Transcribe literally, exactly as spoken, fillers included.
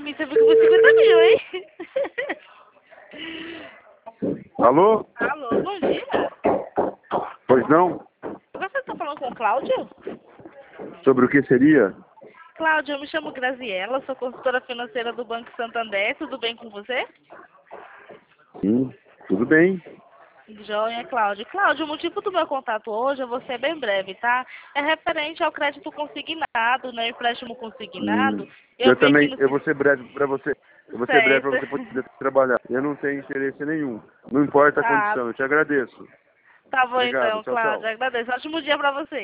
mim, você viu que foi cinquenta mil, hein? Alô? Alô, bom dia. Pois não? Você está falando com o Cláudio? Sobre o que seria? Cláudio, eu me chamo Graziella, sou consultora financeira do Banco Santander. Tudo bem com você? Sim, tudo bem. Joia, Cláudio. Cláudio, o motivo do meu contato hoje, eu vou ser bem breve, tá? É referente ao crédito consignado, né? Empréstimo consignado. Hum. Eu Eu vi aqui também, no... eu vou ser breve para você. Eu vou ser breve para Certo. você poder trabalhar. Eu não tenho interesse nenhum. Não importa a Ah, condição, eu te agradeço. tá bom Obrigado, então, tchau, tchau. Cláudio. Agradeço. Ótimo dia pra você.